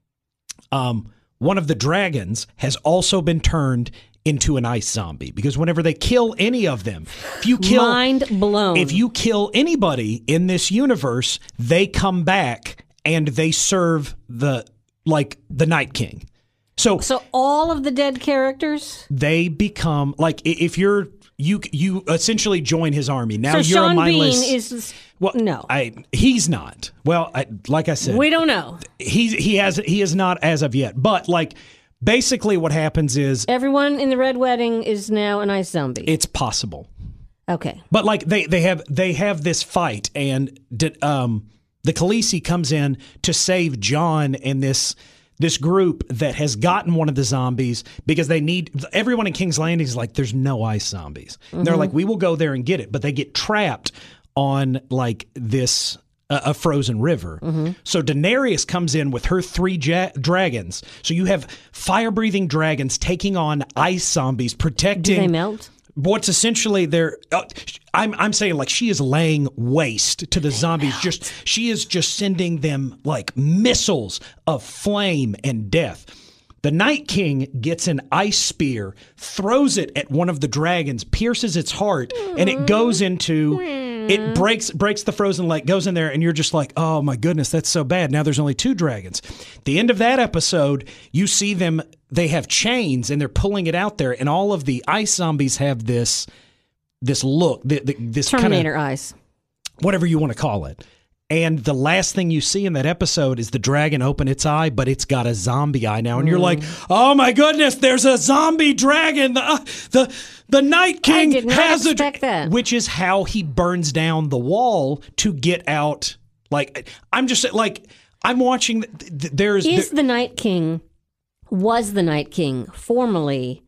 um, one of the dragons has also been turned into an ice zombie, because whenever they kill any of them, if you kill mind blown, if you kill anybody in this universe, they come back and they serve the like the Night King. So, so all of the dead characters, they become like if you're you you essentially join his army. Now so you're Sean a mindless. Bean is well, no, I he's not. Well, I, like I said, we don't know. He's he has he is not as of yet. But like basically, what happens is everyone in the Red Wedding is now an ice zombie. It's possible. Okay, but like they they have they have this fight, and um the Khaleesi comes in to save Jon and this. This group that has gotten one of the zombies because they need everyone in King's Landing is like, there's no ice zombies. Mm-hmm. They're like, we will go there and get it, but they get trapped on like this uh, a frozen river. Mm-hmm. So Daenerys comes in with her three ja- dragons. So you have fire breathing dragons taking on ice zombies, protecting. Do they melt? What's essentially their, uh, I'm I'm saying like she is laying waste to the zombies. Just she is just sending them like missiles of flame and death. The Night King gets an ice spear, throws it at one of the dragons, pierces its heart, and it goes into. It breaks breaks the frozen lake, goes in there, and you're just like, oh my goodness, that's so bad. Now there's only two dragons. The end of that episode, you see them. They have chains and they're pulling it out there, and all of the ice zombies have this this look, this Terminator kinda, eyes, whatever you want to call it. And the last thing you see in that episode is the dragon open its eye, but it's got a zombie eye now, and mm. you're like, oh my goodness, there's a zombie dragon. The uh, the the Night King I did not has expect a, that. which is how he burns down the wall to get out. Like I'm just like I'm watching. Th- there's is there, the Night King. Was the Night King formerly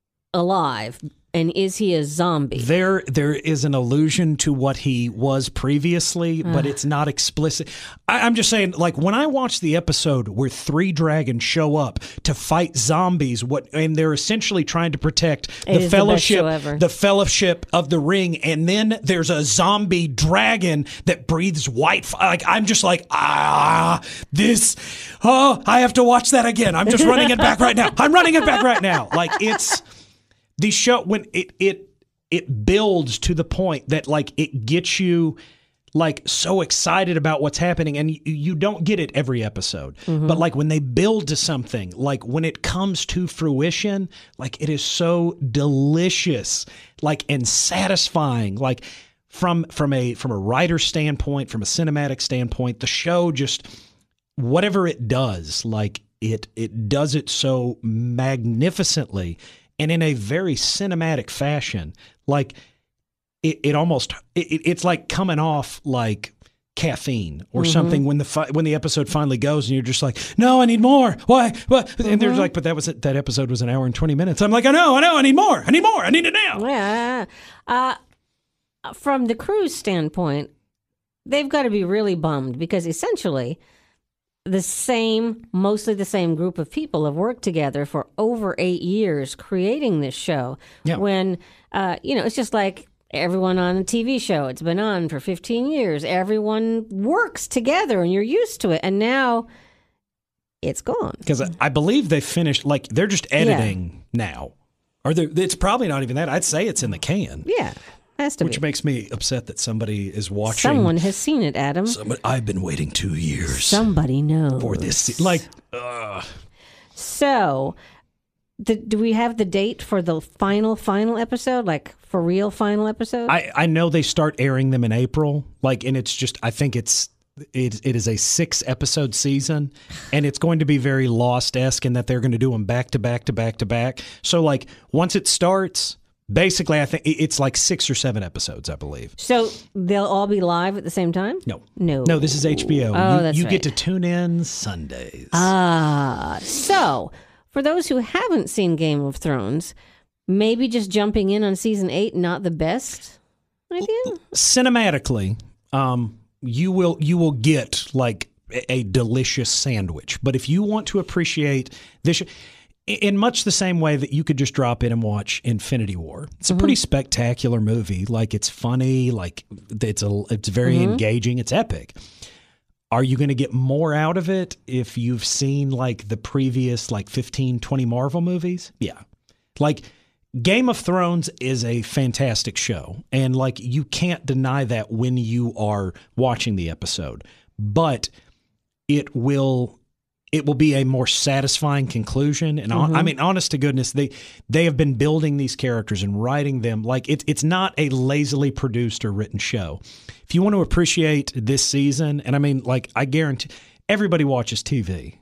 alive, and is he a zombie? There, there is an allusion to what he was previously, uh. but it's not explicit. I, I'm just saying, like when I watched the episode where three dragons show up to fight zombies, what and they're essentially trying to protect it the fellowship, the, the fellowship of the ring, and then there's a zombie dragon that breathes white. Like I'm just like, ah, this. Oh, I have to watch that again. I'm just running it back right now. I'm running it back right now. Like it's. The show when it it it builds to the point that like it gets you like so excited about what's happening, and you, you don't get it every episode, mm-hmm. but like when they build to something, like when it comes to fruition, like it is so delicious, like and satisfying, like from from a from a writer standpoint, from a cinematic standpoint, the show just whatever it does, like it it does it so magnificently. And in a very cinematic fashion, like it, it almost it, it's like coming off like caffeine or mm-hmm. something when the fi- when the episode finally goes, and you're just like, no, I need more. Why? What? Mm-hmm. And they're like, but that was it. That episode was an hour and twenty minutes. I'm like, I know, I know, I need more. I need more. I need it now. Yeah. Uh, from the crew's standpoint, they've got to be really bummed because essentially. The same, mostly the same group of people have worked together for over eight years creating this show. Yeah. When, uh, you know, it's just like everyone on a T V show. It's been on for fifteen years. Everyone works together and you're used to it. And now it's gone. Because I believe they finished, like, they're just editing yeah. now. Or it's probably not even that. I'd say it's in the can. Yeah. Has to Which be. makes me upset that somebody is watching. Someone has seen it, Adam. Somebody, I've been waiting two years Somebody knows. for this. se- Like, uh, So, the, do we have the date for the final, final episode? Like, for real final episode? I, I know they start airing them in April. Like, and it's just, I think it's, it, it is a six episode season, and it's going to be very Lost-esque in that they're going to do them back to back to back to back. So, like, once it starts, basically, I think it's like six or seven episodes, I believe. so, they'll all be live at the same time? No. No. No, this is H B O. Oh, you that's you right. get to tune in Sundays. Ah, so for those who haven't seen Game of Thrones, maybe just jumping in on season eight not the best idea. Cinematically, um, you will you will get like a, a delicious sandwich. But if you want to appreciate this, in much the same way that you could just drop in and watch Infinity War, it's a pretty spectacular movie. Like, it's funny, like it's a it's very engaging, it's epic. Are you going to get more out of it if you've seen like the previous like fifteen, twenty Marvel movies? Yeah. Like, Game of Thrones is a fantastic show, and like you can't deny that when you are watching the episode. But it will it will be a more satisfying conclusion. And mm-hmm. I mean, honest to goodness, they they have been building these characters and writing them like it's it's not a lazily produced or written show. If you want to appreciate this season, and I mean, like I guarantee everybody watches T V.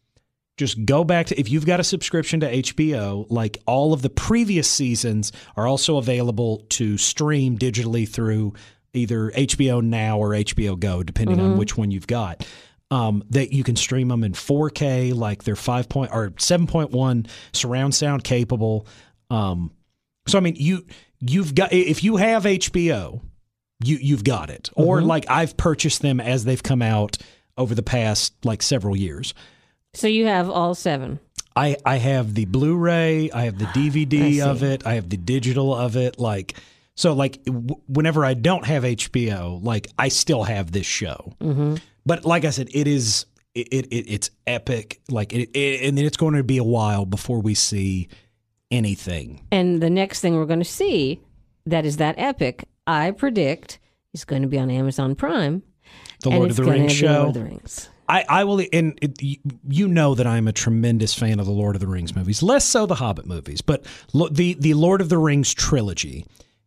Just go back to, if you've got a subscription to H B O, like all of the previous seasons are also available to stream digitally through either H B O Now or H B O Go, depending mm-hmm. on which one you've got. Um, that you can stream them in four K, like they're five point or seven point one surround sound capable. Um, so I mean, you you've got, if you have H B O, you you've got it. Mm-hmm. Or like I've purchased them as they've come out over the past like several years. So you have all seven. I, I have the Blu-ray, I have the D V D of it, I have the digital of it. Like, so like w- whenever I don't have H B O, like I still have this show. Mm-hmm. But like I said, it is it, it it's epic. Like it, it, and it's going to be a while before we see anything. And the next thing we're going to see that is that epic, I predict, is going to be on Amazon Prime. The Lord of the Rings show. Lord of the Rings. I, I will, and it, you know that I'm a tremendous fan of the Lord of the Rings movies, less so the Hobbit movies, but the the Lord of the Rings trilogy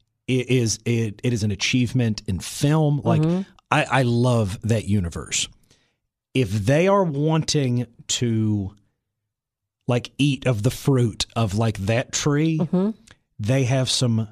is it, it is an achievement in film. Like mm-hmm. I, I love that universe. If they are wanting to like eat of the fruit of like that tree, mm-hmm. they have some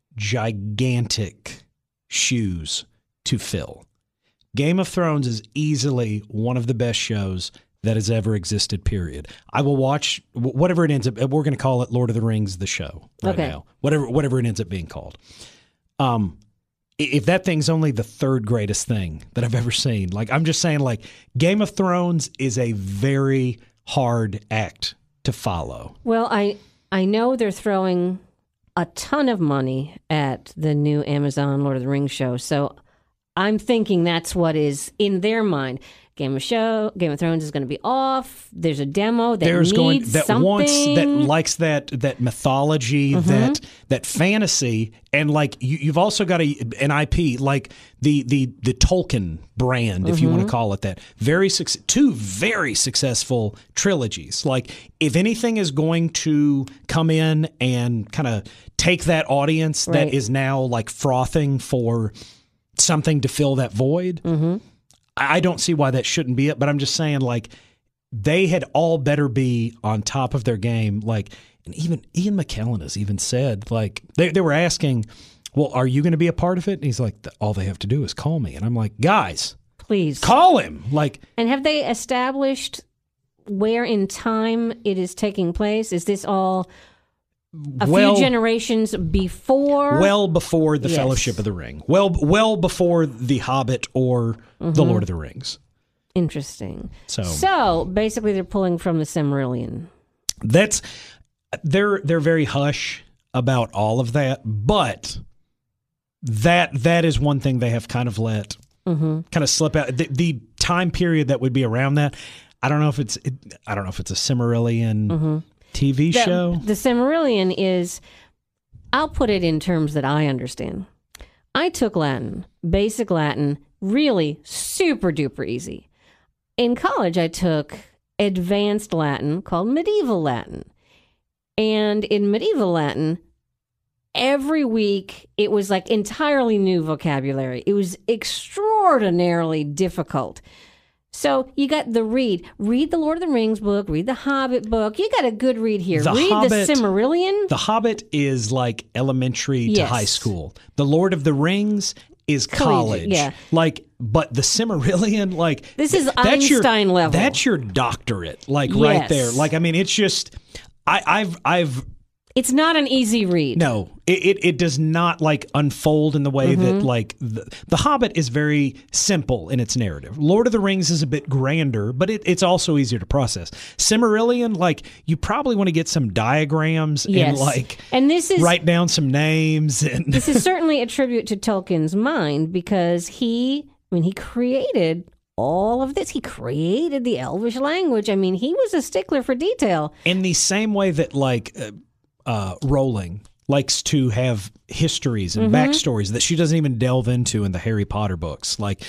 gigantic shoes to fill. Game of Thrones is easily one of the best shows that has ever existed, period. I will watch whatever it ends up, we're going to call it Lord of the Rings, the show right okay. now. Whatever whatever it ends up being called. Um, if that thing's only the third greatest thing that I've ever seen, like I'm just saying, like Game of Thrones is a very hard act to follow. Well, I I know they're throwing a ton of money at the new Amazon Lord of the Rings show, so I'm thinking that's what is in their mind. Game of Show, Game of Thrones is going to be off. There's a demo that There's needs going that something. wants that likes that that mythology, mm-hmm. that that fantasy, and like you, you've also got a an I P like the the the Tolkien brand, if mm-hmm. you want to call it that. Very two very successful trilogies. Like if anything is going to come in and kind of take that audience right. that is now like frothing for something to fill that void. Mm-hmm. I don't see why that shouldn't be it, but I'm just saying, like, they had all better be on top of their game. Like, and even Ian McKellen has even said, like, they, they were asking, well, are you going to be a part of it? And he's like, all they have to do is call me. And I'm like, guys, please call him. Like, and have they established where in time it is taking place? Is this all a well, few generations before? Well before the yes. Fellowship of the Ring. Well, well before the Hobbit or mm-hmm. the Lord of the Rings. Interesting. So, so basically, they're pulling from the Silmarillion. That's they're they're very hush about all of that, but that that is one thing they have kind of let mm-hmm. kind of slip out. The, the time period that would be around that, I don't know if it's it, I don't know if it's a Silmarillion. Mm-hmm. T V the, show? The Silmarillion is, I'll put it in terms that I understand. I took Latin, basic Latin, really super duper easy. In college, I took advanced Latin called medieval Latin. And in medieval Latin, every week it was like entirely new vocabulary. It was extraordinarily difficult. So you got the read. Read the Lord of the Rings book. Read the Hobbit book. You got a good read here. The read Hobbit, the Silmarillion. The Hobbit is like elementary to Yes. high school. The Lord of the Rings is college. Collegiate, yeah. Like, but the Silmarillion, like This is that's your- Einstein level. That's your doctorate, like right Yes. there. Like, I mean, it's just, I, I've, I've. It's not an easy read. No, it, it, it does not like unfold in the way Mm-hmm. that like the, the Hobbit is very simple in its narrative. Lord of the Rings is a bit grander, but it, it's also easier to process. Silmarillion, like you probably want to get some diagrams Yes. and like and this is write down some names and this is certainly a tribute to Tolkien's mind because he, I mean, he created all of this. He created the Elvish language. I mean, he was a stickler for detail. in the same way that like uh, uh, Rowling likes to have histories and Mm-hmm. backstories that she doesn't even delve into in the Harry Potter books. Like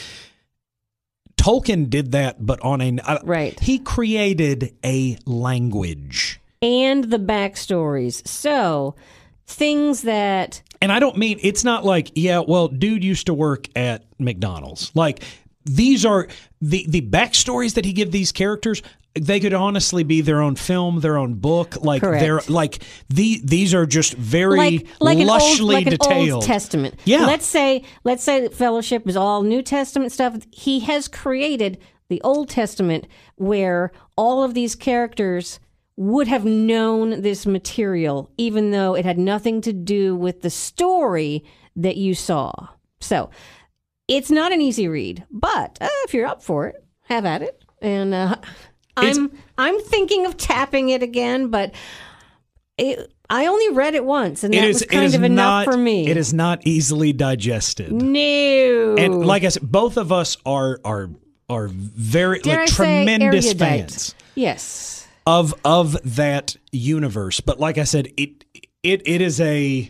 Tolkien did that, but on a uh, Right. He created a language. And the backstories. So, things that And I don't mean, it's not like, yeah, well, dude used to work at McDonald's. Like, these are the, the backstories that he give these characters. They could honestly be their own film, their own book. Like, Correct. they're like, the, these are just very like like an lushly old like an detailed. Old Testament. Yeah. Let's say let's say that Fellowship is all New Testament stuff. He has created the Old Testament where all of these characters would have known this material, even though it had nothing to do with the story that you saw. So it's not an easy read, but uh, if you're up for it, have at it. And uh, I'm I'm thinking of tapping it again, but it, I only read it once, and that It is, was it kind is of enough not, for me. It is not easily digested. No. And like I said, both of us are are are very Dare like I say tremendous erudite? fans Yes. of of that universe. But like I said, it it it is a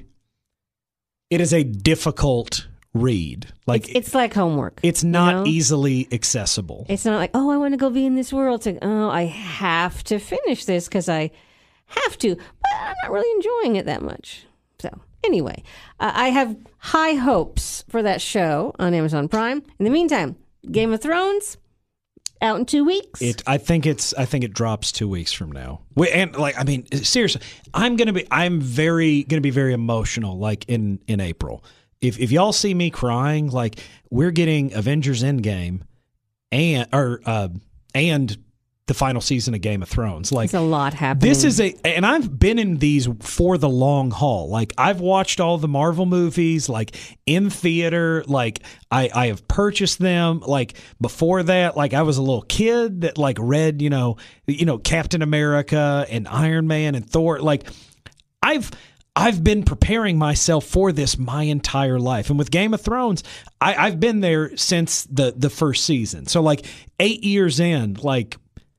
it is a difficult read. Like It's, it's like homework. it's not you know? easily accessible. It's not like, oh, I want to go be in this world. It's like, oh, I have to finish this because I have to, but I'm not really enjoying it that much. So anyway, uh, I have high hopes for that show on Amazon Prime. In the meantime, Game of Thrones out in two weeks. It, I think it's. I think it drops two weeks from now. Wait, and like, I mean, seriously, I'm gonna be. I'm very gonna be very emotional. Like in in April, if if y'all see me crying, like we're getting Avengers Endgame, and or uh, and the final season of Game of Thrones. Like It's a lot happening. this is a, and I've been in these for the long haul. Like I've watched all the Marvel movies, like in theater. Like I, I have purchased them. Like before that, like I was a little kid that like read, you know, you know, Captain America and Iron Man and Thor. Like I've, I've been preparing myself for this my entire life. And with Game of Thrones, I, I've been there since the, the first season. So like eight years in, like,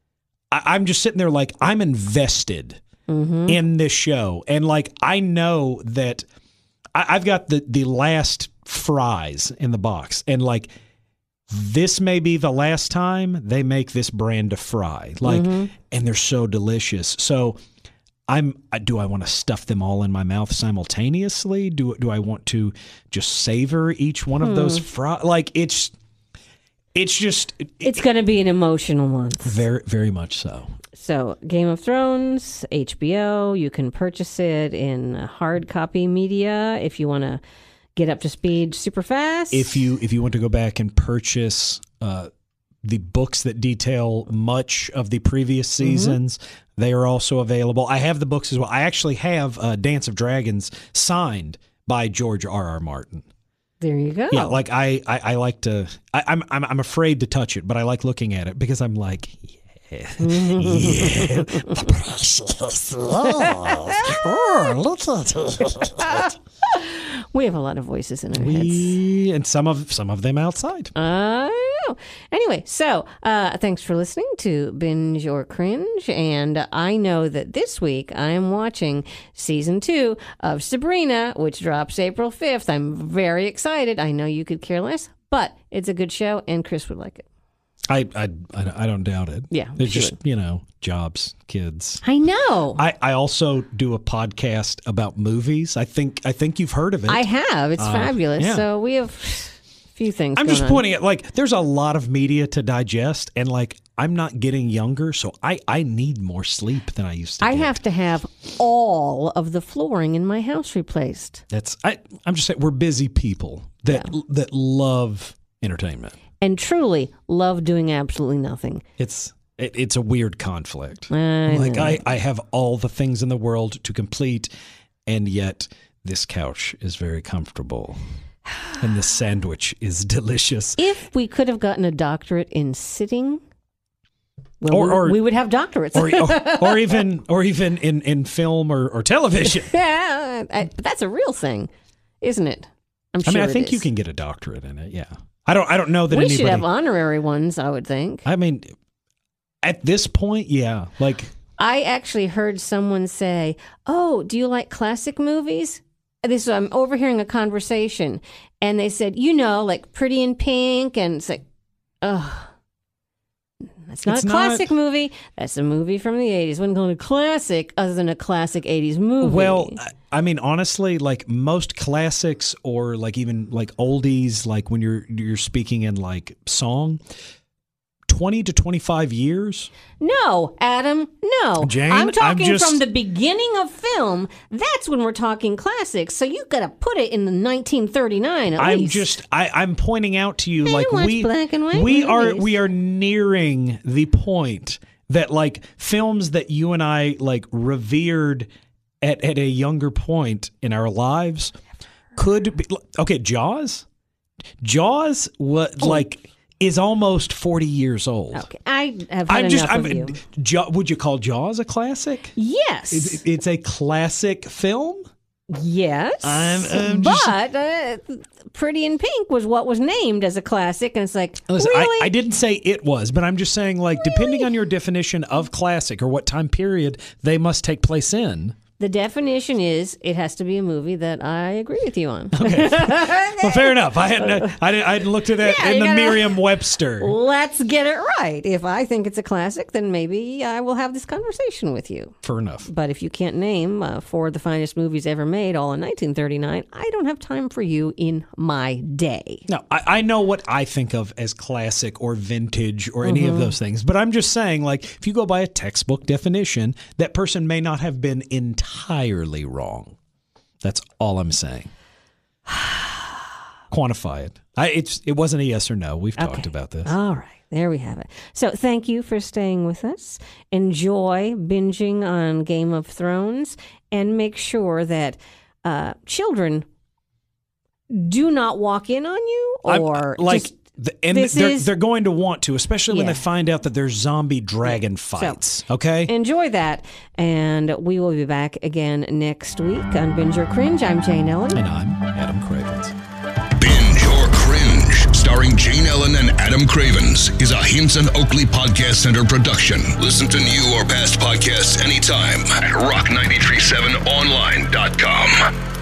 I'm just sitting there like I'm invested Mm-hmm. in this show. And like I know that I, I've got the, the last fries in the box. And like this may be the last time they make this brand of fry. Like Mm-hmm. and they're so delicious. So I'm do I want to stuff them all in my mouth simultaneously? Do do I want to just savor each one of those fries? Like it's it's just It's going to be an emotional month. very very much so. So, Game of Thrones, H B O, you can purchase it in hard copy media if you want to get up to speed super fast. If you if you want to go back and purchase uh, the books that detail much of the previous seasons, they are also available. I have the books as well. I actually have uh, Dance of Dragons signed by George R. R. Martin. There you go. Yeah, like I, I, I like to. I, I'm I'm I'm afraid to touch it, but I like looking at it because I'm like, yeah, yeah, the precious love. Oh, look at it. We have a lot of voices in our heads. We and some of some of them outside. Uh, know. Anyway, so uh, thanks for listening to Binge or Cringe. And I know that this week I am watching season two of Sabrina, which drops April fifth. I'm very excited. I know you could care less, but it's a good show, and Chris would like it. I I, I don't doubt it. Yeah, it's she just would. you know jobs, kids. I know. I, I also do a podcast about movies. I think I think you've heard of it. I have. It's Uh, fabulous. yeah. So we have a few things. I'm going just on. pointing at like there's a lot of media to digest, and like I'm not getting younger, so I I need more sleep than I used to. I get. have to have all of the flooring in my house replaced. That's I. I'm just saying we're busy people that that love entertainment. And truly love doing absolutely nothing. It's it, it's a weird conflict. I like know. I, I have all the things in the world to complete, and yet this couch is very comfortable, and this sandwich is delicious. If we could have gotten a doctorate in sitting, well, Or- we, or- we would have doctorates. or, or, or even or even in, in film or, or television. yeah, I, but that's a real thing, isn't it? I'm I sure mean, I it think you is. can get a doctorate in it. Yeah, I don't. I don't know that We anybody. should have honorary ones, I would think. I mean, at this point, yeah. Like, I actually heard someone say, "Oh, do you like classic movies?" This I'm overhearing a conversation, and they said, "You know, like Pretty in Pink," and it's like, "Oh, that's not It's a not- classic movie. That's a movie from the eighties. Wouldn't call it a classic other than a classic eighties movie." well, I- I mean, honestly, like most classics or like even like oldies, like when you're you're speaking in like song, twenty to twenty-five years. no, Adam, no. Jane, I'm I'm talking just- from the beginning of film. That's when we're talking classics. So you got to put it in the nineteen thirty-nine. At I'm least. just I, I'm pointing out to you I like watch we black and white we are movies. we are nearing the point that like films that you and I like revered at, at a younger point in our lives could be okay. Jaws, Jaws was like is almost forty years old. Okay, I have had I'm just enough I'm of you. Ja- would you call Jaws a classic? Yes. It- It's a classic film. yes. I'm- I'm just- but uh, Pretty in Pink was what was named as a classic, and it's like, Listen, really? I, I didn't say it was, but I'm just saying, like, depending on your definition of classic or what time period they must take place in. The definition is it has to be a movie that I agree with you on. Well, fair enough. I hadn't, I, didn't- I hadn't looked at that Yeah, in you the gotta- Merriam-Webster. Let's get it right. If I think it's a classic, then maybe I will have this conversation with you. Fair enough. But if you can't name uh, four of the finest movies ever made, all in nineteen thirty-nine, I don't have time for you in my day. No, I, I know what I think of as classic or vintage or any Mm-hmm. of those things, but I'm just saying, like, if you go by a textbook definition, that person may not have been entirely wrong. That's all I'm saying. Quantify it. I, it's it wasn't a yes or no. We've talked Okay. about this. All right. There we have it. So thank you for staying with us. Enjoy binging on Game of Thrones, and make sure that uh, children do not walk in on you I'm- or like just, the, and this they're, is- they're going to want to, especially when Yeah. they find out that there's zombie dragon fights. Okay. enjoy that. And we will be back again next week on Binge or Cringe. I'm Jane Ellen. And I'm Adam Cravens. Binge or Cringe, starring Jane Ellen and Adam Cravens, is a Hinson Oakley Podcast Center production. Listen to new or past podcasts anytime at rock nine three seven online dot com.